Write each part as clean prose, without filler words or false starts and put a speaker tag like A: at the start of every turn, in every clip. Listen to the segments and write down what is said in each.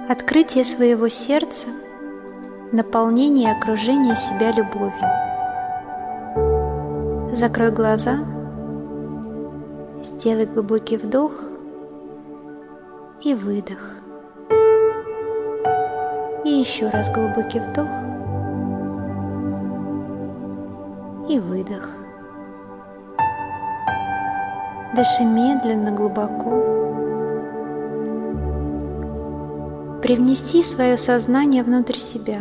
A: Открытие своего сердца, наполнение и окружение себя любовью. Закрой глаза, сделай глубокий вдох и выдох. И еще раз глубокий вдох и выдох. Дыши медленно, глубоко. Привнеси свое сознание внутрь себя.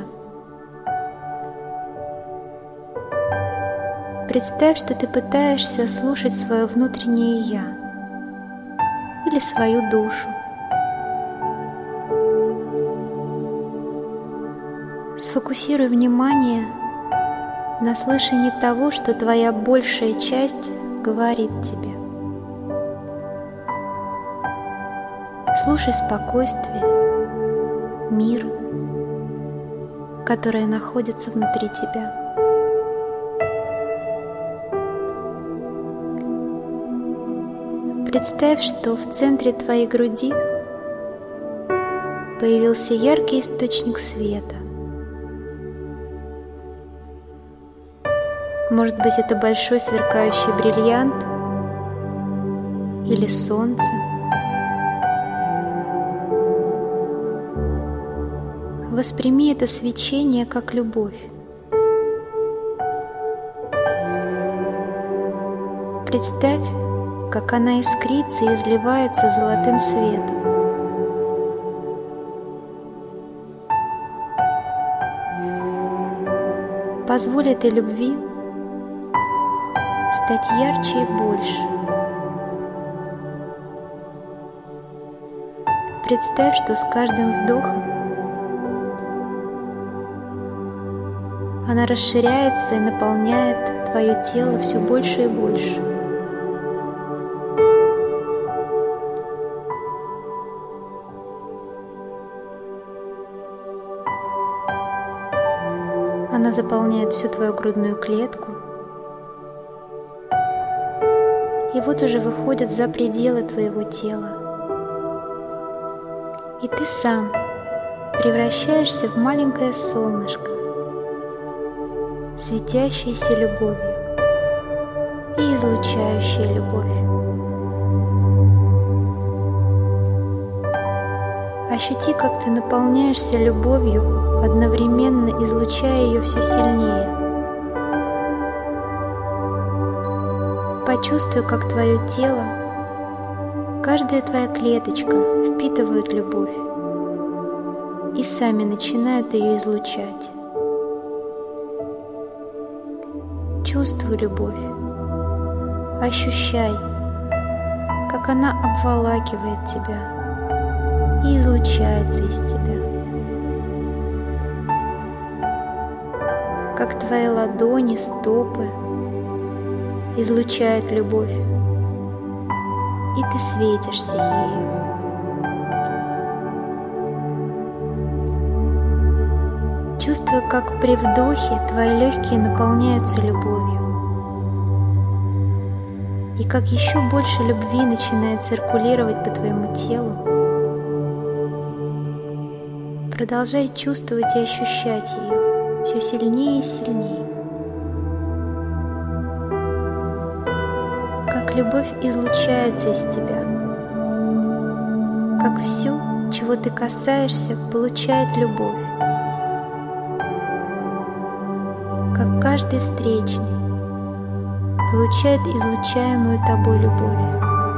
A: Представь, что ты пытаешься слушать свое внутреннее «Я» или свою душу. Сфокусируй внимание на слышании того, что твоя большая часть говорит тебе. Слушай спокойствие, мир, которое находится внутри тебя. Представь, что в центре твоей груди появился яркий источник света. Может быть, это большой сверкающий бриллиант или солнце. Восприми это свечение как любовь. Представь, как она искрится и изливается золотым светом. Позволь этой любви стать ярче и больше. Представь, что с каждым вдохом она расширяется и наполняет твое тело все больше и больше. Она заполняет всю твою грудную клетку. И вот уже выходит за пределы твоего тела. И ты сам превращаешься в маленькое солнышко, светящееся любовью и излучающее любовь. Ощути, как ты наполняешься любовью, одновременно излучая ее все сильнее. Почувствуй, как твое тело, каждая твоя клеточка впитывают любовь и сами начинают ее излучать. Чувствуй любовь, ощущай, как она обволакивает тебя и излучается из тебя. Как твои ладони, стопы излучают любовь, и ты светишься ею. Чувствуй, как при вдохе твои легкие наполняются любовью, и как еще больше любви начинает циркулировать по твоему телу. Продолжай чувствовать и ощущать ее все сильнее и сильнее. Как любовь излучается из тебя, как все, чего ты касаешься, получает любовь, как каждый встречный получает излучаемую тобой любовь.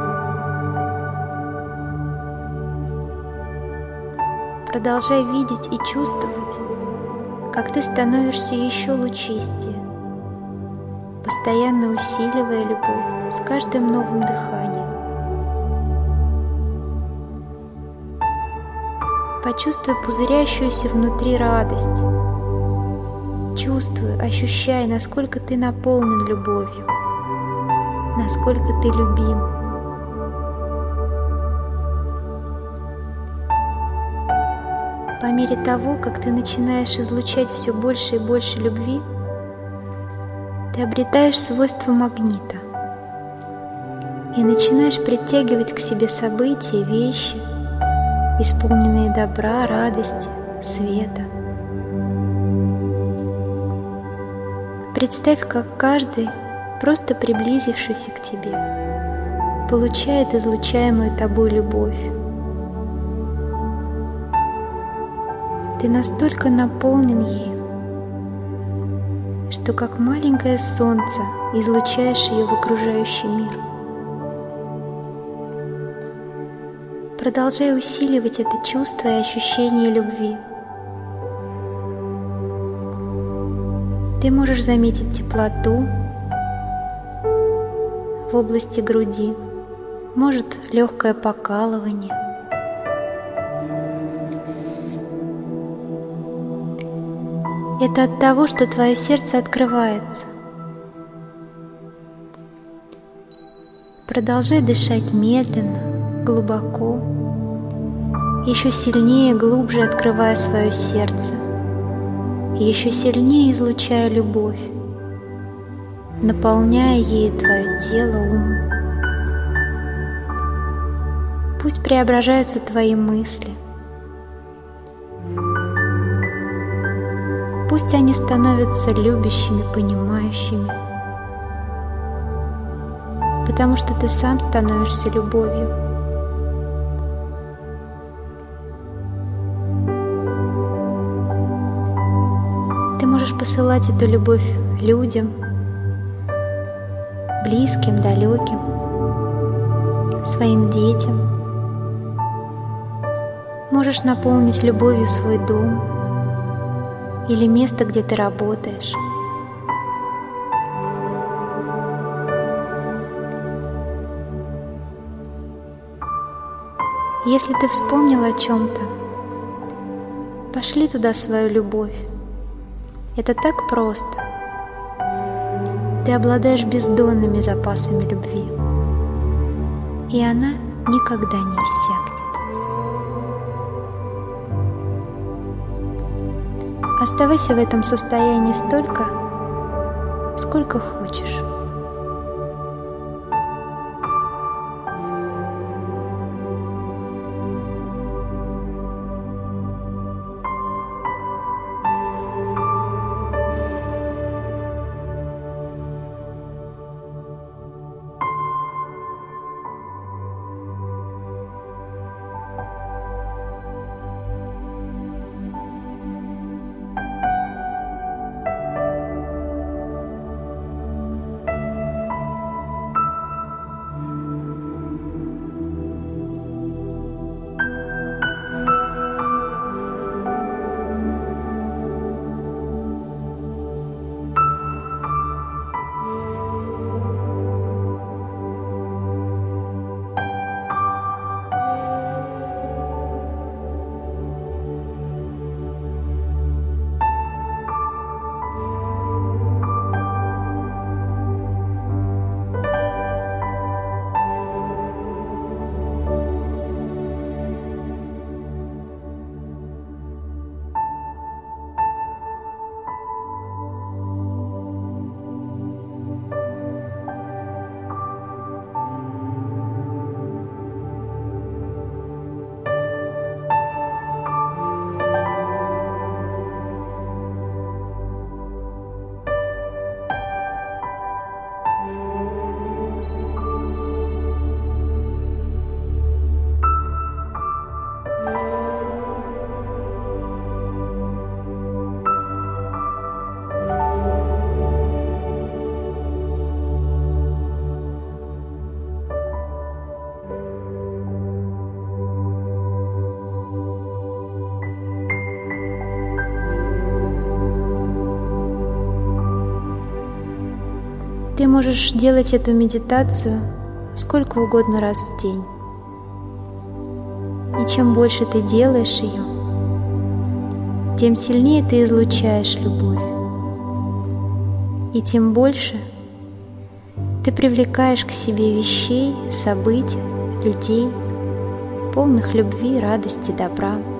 A: Продолжай видеть и чувствовать, как ты становишься еще лучистее, постоянно усиливая любовь с каждым новым дыханием. Почувствуй пузырящуюся внутри радость. Чувствуй, ощущай, насколько ты наполнен любовью, насколько ты любим. По мере того, как ты начинаешь излучать все больше и больше любви, ты обретаешь свойства магнита и начинаешь притягивать к себе события, вещи, исполненные добра, радости, света. Представь, как каждый, просто приблизившийся к тебе, получает излучаемую тобой любовь. Ты настолько наполнен ею, что как маленькое солнце излучаешь ее в окружающий мир. Продолжай усиливать это чувство и ощущение любви. Ты можешь заметить теплоту в области груди, может легкое покалывание. Это от того, что твое сердце открывается. Продолжай дышать медленно, глубоко, еще сильнее, глубже открывая свое сердце, еще сильнее излучая любовь, наполняя ею твое тело, ум. Пусть преображаются твои мысли. Пусть они становятся любящими, понимающими, потому что ты сам становишься любовью. Ты можешь посылать эту любовь людям, близким, далеким, своим детям. Можешь наполнить любовью свой дом или место, где ты работаешь. Если ты вспомнил о чем-то, пошли туда свою любовь. Это так просто. Ты обладаешь бездонными запасами любви, и она никогда не иссякнет. Оставайся в этом состоянии столько, сколько хочешь. Ты можешь делать эту медитацию сколько угодно раз в день. И чем больше ты делаешь ее, тем сильнее ты излучаешь любовь. И тем больше ты привлекаешь к себе вещей, событий, людей, полных любви, радости, добра.